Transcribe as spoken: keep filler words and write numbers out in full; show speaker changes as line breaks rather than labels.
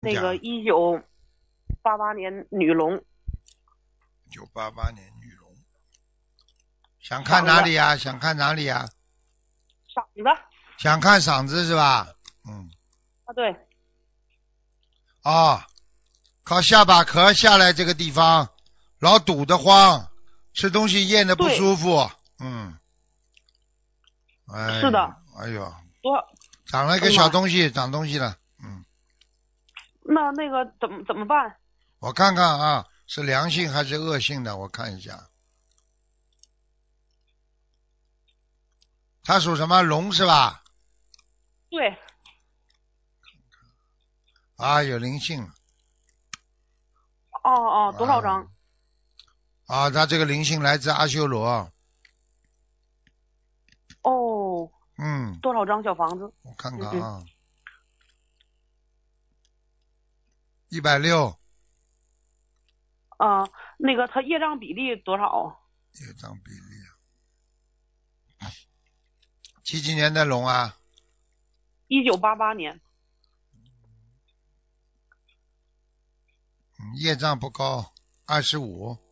那个
讲
一九八八年女龙，
一九八八年女龙，想看哪里呀、想看哪里呀、
嗓子
想看嗓子是吧？嗯，
啊，对
哦，靠下巴壳下来这个地方老堵得慌，吃东西咽的不
对，
舒服。嗯，哎，
是的，
哎呦，
多少？
长了一个
哎呀妈呀，
小东西，长东西了。嗯，
那那个怎么怎么办？
我看看啊，是良性还是恶性的？我看一下，它属什么龙是吧？
对，
啊，有灵性
哦哦，多少
啊
张？
啊，它这个灵性来自阿修罗。
哦，
嗯，
多少张小房子？
我看
嗯嗯
看啊，一百六，
啊，那个他业障比例多少？
业障比例。几几年的龙啊？
一九八八年。
嗯业障不高，二十五。